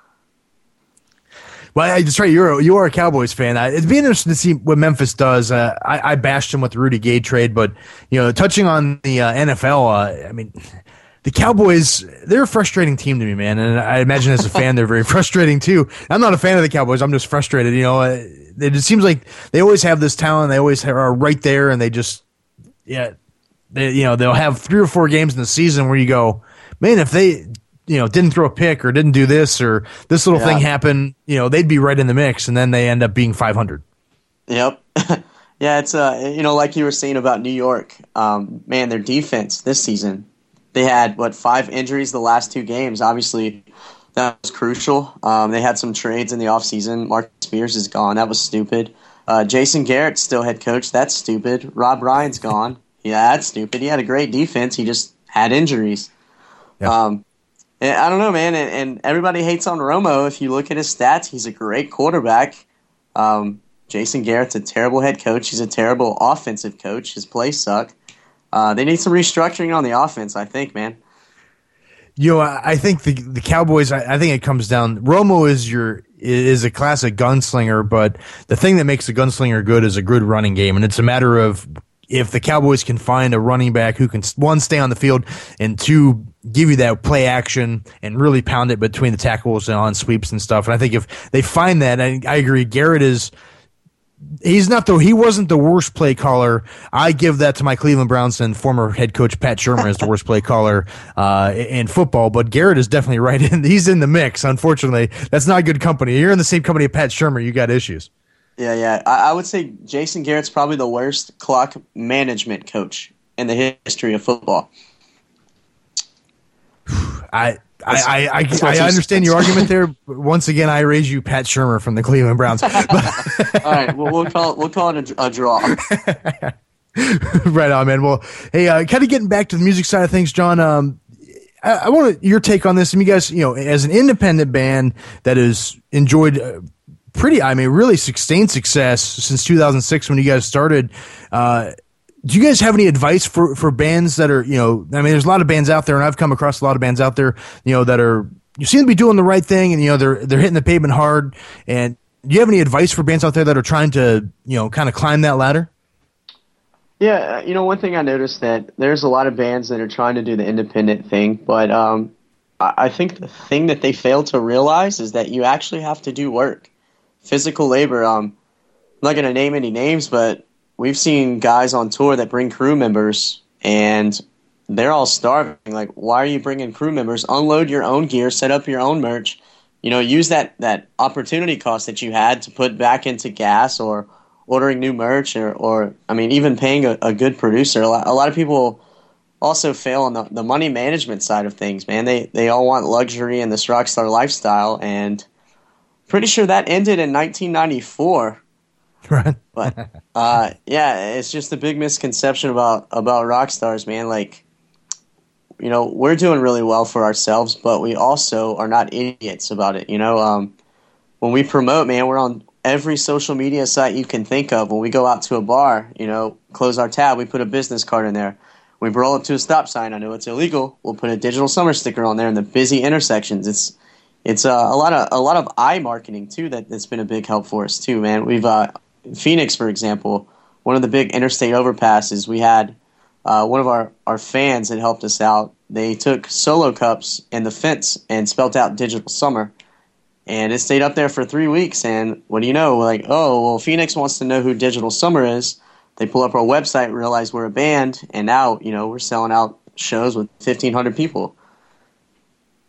Well, that's right. You're a, you are a Cowboys fan. Uh, it'd be interesting to see what Memphis does. Uh, I, I bashed him with the Rudy Gay trade, but you know, touching on the uh, N F L, uh, I mean, the Cowboys, they're a frustrating team to me, man. And I imagine as a fan, they're very frustrating too. I'm not a fan of the Cowboys. I'm just frustrated. You know, it just seems like they always have this talent. They always are right there, and they just, yeah, they, you know, they'll have three or four games in the season where you go, man, if they, you know, didn't throw a pick or didn't do this or this little yeah. thing happened, you know, they'd be right in the mix, and then they end up being five hundred. Yep. Yeah, it's, uh, you know, like you were saying about New York, um, man, their defense this season, they had, what, five injuries the last two games. Obviously, that was crucial. Um, they had some trades in the offseason. Mark Spears is gone. That was stupid. Uh, Jason Garrett's still head coach. That's stupid. Rob Ryan's gone. Yeah, that's stupid. He had a great defense. He just had injuries. Yep. Um, and I don't know, man, and, and everybody hates on Romo. If you look at his stats, he's a great quarterback. Um, Jason Garrett's a terrible head coach. He's a terrible offensive coach. His plays suck. Uh, they need some restructuring on the offense, I think, man. You know, I think the the Cowboys. I, I think it comes down. Romo is your is a classic gunslinger, but the thing that makes a gunslinger good is a good running game, and it's a matter of if the Cowboys can find a running back who can one stay on the field and two give you that play action and really pound it between the tackles and on sweeps and stuff. And I think if they find that, I, I agree. Garrett is. He's not though. He wasn't the worst play caller. I give that to my Cleveland Browns and former head coach Pat Shurmur as the worst play caller uh, in football. But Garrett is definitely right in. He's in the mix. Unfortunately, that's not good company. You're in the same company as Pat Shurmur. You got issues. Yeah, yeah. I, I would say Jason Garrett's probably the worst clock management coach in the history of football. I. I, I, I, I understand your argument there. But once again, I raise you Pat Shurmur from the Cleveland Browns. But all right, well, we'll call it, we'll call it a, a draw. Right on, man. Well, hey, uh, kind of getting back to the music side of things, John. Um, I, I want your take on this. I mean, you guys, you know, as an independent band that has enjoyed uh, pretty, I mean, really sustained success since two thousand six when you guys started. Uh, Do you guys have any advice for, for bands that are, you know, I mean, there's a lot of bands out there, and I've come across a lot of bands out there, you know, that are, you seem to be doing the right thing, and, you know, they're, they're hitting the pavement hard. And do you have any advice for bands out there that are trying to, you know, kind of climb that ladder? Yeah, you know, one thing I noticed that there's a lot of bands that are trying to do the independent thing, but um, I think the thing that they fail to realize is that you actually have to do work, physical labor. Um, I'm not going to name any names, but we've seen guys on tour that bring crew members, and they're all starving. Like, why are you bringing crew members? Unload your own gear, set up your own merch. You know, use that, that opportunity cost that you had to put back into gas or ordering new merch or, or I mean, even paying a, a good producer. A lot, a lot of people also fail on the, the money management side of things, man. They, they all want luxury and this rock star lifestyle, and pretty sure that ended in nineteen ninety-four. Right. But uh, yeah, it's just a big misconception about, about rock stars, man. Like, you know, we're doing really well for ourselves, but we also are not idiots about it. You know, um, when we promote, man, we're on every social media site you can think of. When we go out to a bar, you know, close our tab, we put a business card in there. We roll up to a stop sign. I know it's illegal. We'll put a digital summer sticker on there in the busy intersections. It's it's uh, a lot of a lot of eye marketing too. That that's been a big help for us too, man. We've uh, Phoenix, for example, one of the big interstate overpasses, we had uh, one of our, our fans that helped us out. They took Solo cups in the fence and spelt out Digital Summer. And it stayed up there for three weeks. And what do you know? We're like, oh, well, Phoenix wants to know who Digital Summer is. They pull up our website, realize we're a band, and now, you know, we're selling out shows with fifteen hundred people.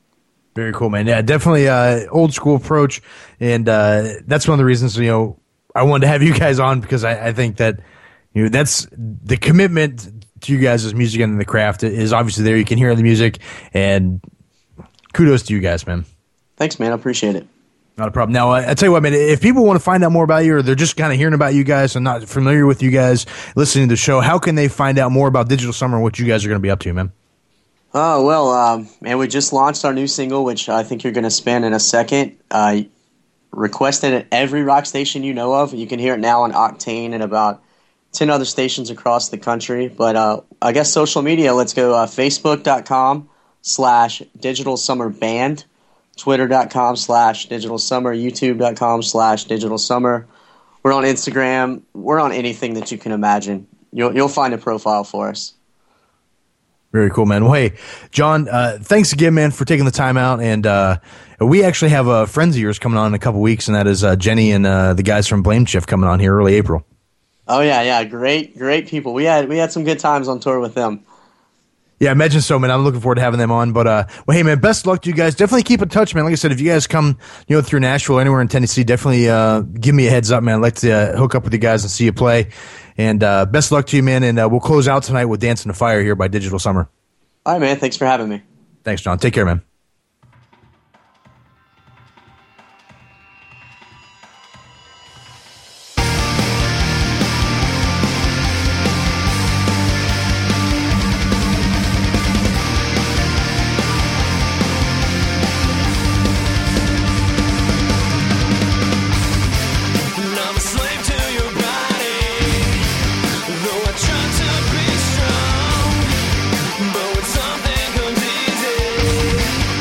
Very cool, man. Yeah, definitely uh, old school approach. And uh, that's one of the reasons, you know, I wanted to have you guys on because I, I think that you know that's the commitment to you guys' music and the craft is obviously there. You can hear the music, and kudos to you guys, man. Thanks, man. I appreciate it. Not a problem. Now, I, I tell you what, man, if people want to find out more about you or they're just kind of hearing about you guys and not familiar with you guys listening to the show, how can they find out more about Digital Summer and what you guys are going to be up to, man? Oh, well, um, man, we just launched our new single, which I think you're going to spin in a second. Uh, requested at every rock station you know of. You can hear it now on Octane and about ten other stations across the country. But uh, I guess social media, let's go uh, facebook.com slash Digital Summer Band. Twitter.com slash Digital Summer, YouTube.com slash Digital Summer. We're on Instagram. We're on anything that you can imagine. You'll you'll find a profile for us. Very cool, man. Well, hey, John, uh, thanks again, man, for taking the time out. And uh, we actually have uh, friends of yours coming on in a couple weeks, and that is uh, Jenny and uh, the guys from Blame Shift coming on here early April. Oh yeah, yeah, great, great people. We had we had some good times on tour with them. Yeah, I imagine so, man. I'm looking forward to having them on. But, uh, well, hey, man, best of luck to you guys. Definitely keep in touch, man. Like I said, if you guys come, you know, through Nashville, anywhere in Tennessee, definitely uh, give me a heads up, man. I'd like to uh, hook up with you guys and see you play. And uh, best of luck to you, man. And uh, we'll close out tonight with Dancing to Fire here by Digital Summer. All right, man. Thanks for having me. Thanks, John. Take care, man. But when something comes easy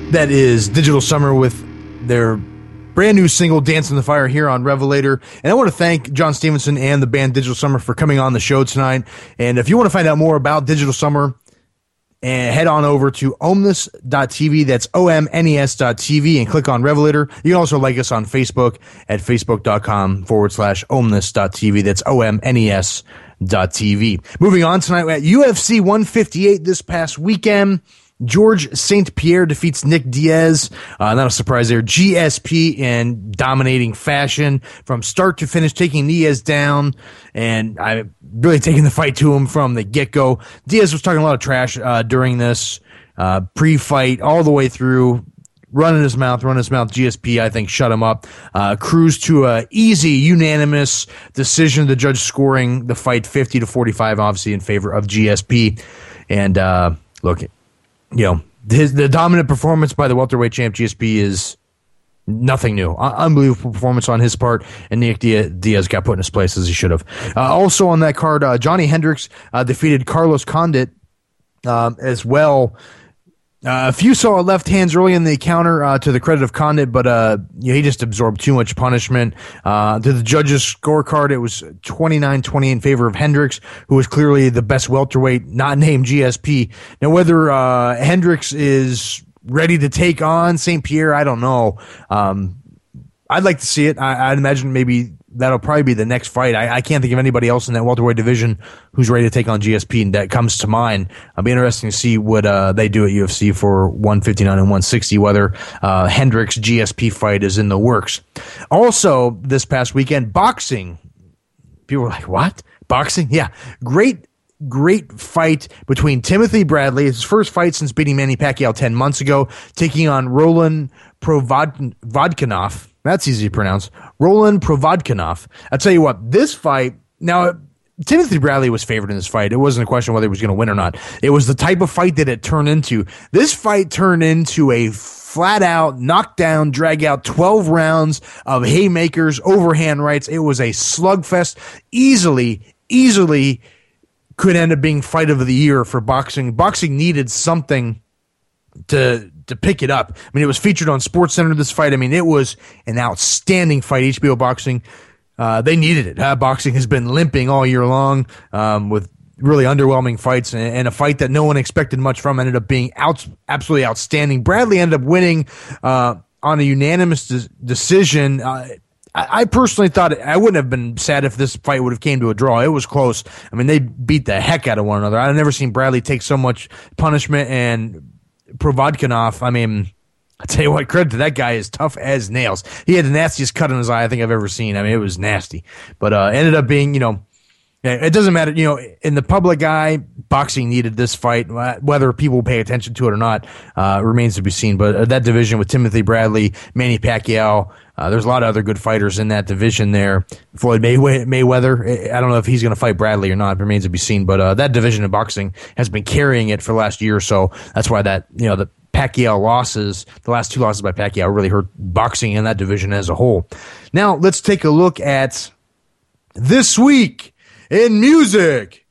That is Digital Summer with their brand new single, Dance in the Fire, here on Revelator. And I want to thank John Stevenson and the band Digital Summer for coming on the show tonight. And if you want to find out more about Digital Summer, and head on over to omnes dot t v. That's O M N E S dot T V, and click on Revelator. You can also like us on Facebook at facebook.com forward slash omnes dot T V. That's O M N E S dot T V. Moving on tonight at U F C one fifty-eight this past weekend. George Saint Pierre defeats Nick Diaz. Uh, not a surprise there. G S P in dominating fashion from start to finish, taking Diaz down, and I really taking the fight to him from the get-go. Diaz was talking a lot of trash uh, during this uh, pre-fight, all the way through, running his mouth, running his mouth. G S P, I think, shut him up. Uh, cruised to a easy, unanimous decision. The judge scoring the fight fifty to forty-five, obviously in favor of G S P. And uh, look, you know, his, the dominant performance by the welterweight champ G S P is nothing new. Uh, unbelievable performance on his part, and Nick Diaz got put in his place as he should have. Uh, also on that card, uh, Johnny Hendricks uh, defeated Carlos Condit um, as well. Uh, a few saw left hands early in the encounter, uh, to the credit of Condit, but uh, you know, he just absorbed too much punishment. Uh, to the judges' scorecard, it was twenty-nine twenty in favor of Hendricks, who was clearly the best welterweight, not named G S P. Now, whether uh, Hendricks is ready to take on Saint Pierre, I don't know. Um, I'd like to see it. I, I'd imagine maybe that'll probably be the next fight. I, I can't think of anybody else in that welterweight division who's ready to take on G S P, and that comes to mind. It'll be interesting to see what uh, they do at U F C for one fifty-nine and one sixty, whether uh, Hendricks G S P fight is in the works. Also, this past weekend, boxing. People were like, what? Boxing? Yeah. Great Great fight between Timothy Bradley, his first fight since beating Manny Pacquiao ten months ago, taking on Roland Provodkanov. That's easy to pronounce. Roland Provodkanov. I'll tell you what, this fight, now, Timothy Bradley was favored in this fight. It wasn't a question whether he was going to win or not. It was the type of fight that it turned into. This fight turned into a flat-out, knockdown, drag-out, twelve rounds of haymakers, overhand rights. It was a slugfest. Easily, easily could end up being fight of the year for boxing. Boxing needed something to to pick it up. I mean, it was featured on SportsCenter, this fight. I mean, it was an outstanding fight. H B O Boxing, uh, they needed it. Uh, boxing has been limping all year long um, with really underwhelming fights, and, and a fight that no one expected much from ended up being out, absolutely outstanding. Bradley ended up winning uh, on a unanimous de- decision. Uh, I personally thought I wouldn't have been sad if this fight would have came to a draw. It was close. I mean, they beat the heck out of one another. I've never seen Bradley take so much punishment, and Provodkanov, I mean, I tell you what, credit to that guy, is tough as nails. He had the nastiest cut in his eye I think I've ever seen. I mean, it was nasty. But uh, ended up being, you know, it doesn't matter. You know, in the public eye, boxing needed this fight. Whether people pay attention to it or not uh, remains to be seen. But uh, that division with Timothy Bradley, Manny Pacquiao, Uh, there's a lot of other good fighters in that division there. Floyd May- Mayweather, I don't know if he's going to fight Bradley or not. It remains to be seen. But uh, that division of boxing has been carrying it for the last year or so. That's why that, you know, the Pacquiao losses, the last two losses by Pacquiao really hurt boxing in that division as a whole. Now, let's take a look at this week in music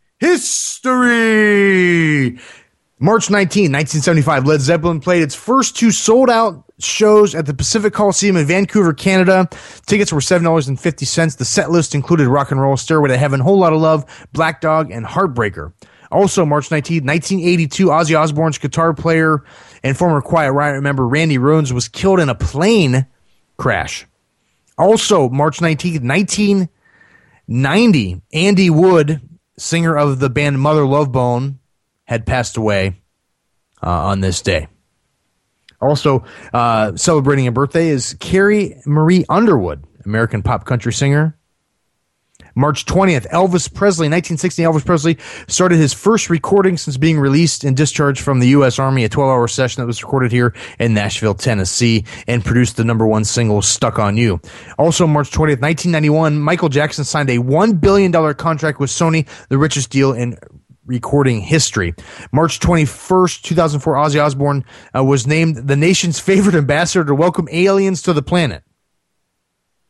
history. March nineteenth, nineteen seventy-five, Led Zeppelin played its first two sold-out shows at the Pacific Coliseum in Vancouver, Canada. Tickets were seven dollars and fifty cents. The set list included Rock and Roll, Stairway to Heaven, Whole Lotta Love, Black Dog, and Heartbreaker. Also, March nineteenth, nineteen eighty-two, Ozzy Osbourne's guitar player and former Quiet Riot member Randy Rhoads was killed in a plane crash. Also, March nineteenth, nineteen ninety, Andy Wood, singer of the band Mother Love Bone, had passed away uh, on this day. Also, uh, celebrating a birthday is Carrie Marie Underwood, American pop country singer. March twentieth, Elvis Presley, nineteen sixty, Elvis Presley started his first recording since being released and discharged from the U S Army, a twelve-hour session that was recorded here in Nashville, Tennessee, and produced the number one single, Stuck on You. Also, March twentieth, nineteen ninety-one, Michael Jackson signed a one billion dollars contract with Sony, the richest deal in recording history. March twenty-first, two thousand four, Ozzy Osbourne uh, was named the nation's favorite ambassador to welcome aliens to the planet.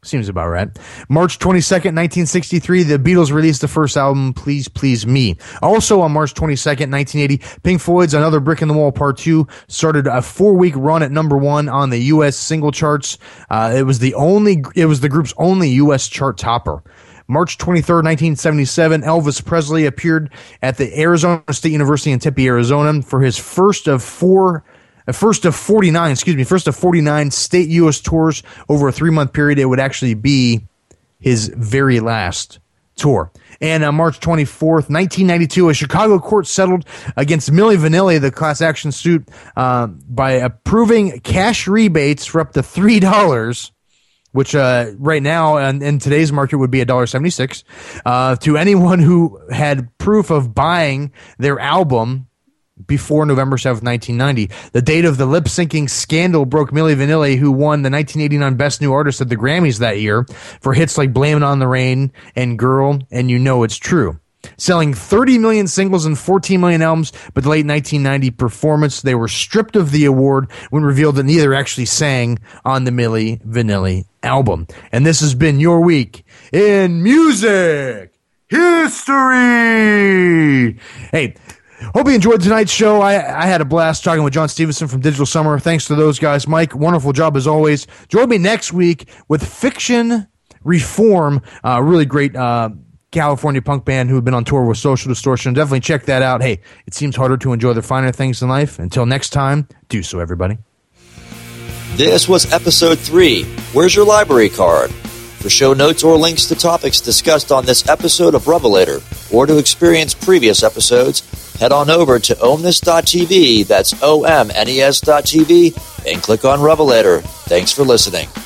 Seems about right. March twenty-second, nineteen sixty-three, the Beatles released the first album, Please Please Me. Also on March twenty-second, nineteen eighty, Pink Floyd's Another Brick in the Wall Part two started a four-week run at number one on the U S single charts. Uh, it was the only, it was the group's only U S chart topper. March twenty-third, nineteen seventy-seven, Elvis Presley appeared at the Arizona State University in Tempe, Arizona for his first of four Uh, first of forty-nine, excuse me, first of forty-nine state U S tours over a three-month period. It would actually be his very last tour. And on March twenty-fourth, nineteen ninety-two, a Chicago court settled against Milli Vanilli, the class action suit, uh, by approving cash rebates for up to three dollars, which uh, right now in, in today's market would be one dollar and seventy-six cents, uh, to anyone who had proof of buying their album before November seventh, nineteen ninety. The date of the lip-syncing scandal broke Milli Vanilli, who won the nineteen eighty-nine Best New Artist at the Grammys that year for hits like Blame It on the Rain and Girl and You Know It's True. Selling thirty million singles and fourteen million albums, but the late nineteen ninety performance, they were stripped of the award when revealed that neither actually sang on the Milli Vanilli album. And this has been your week in music history. Hey, hope you enjoyed tonight's show. I, I had a blast talking with John Stevenson from Digital Summer. Thanks to those guys. Mike, wonderful job as always. Join me next week with Fiction Reform, a uh, really great uh, California punk band who have been on tour with Social Distortion. Definitely check that out. Hey, it seems harder to enjoy the finer things in life. Until next time, do so, everybody. This was episode three. Where's your library card? For show notes or links to topics discussed on this episode of Revelator, or to experience previous episodes, head on over to omnes dot t v, that's O M N E S dot T V, and click on Revelator. Thanks for listening.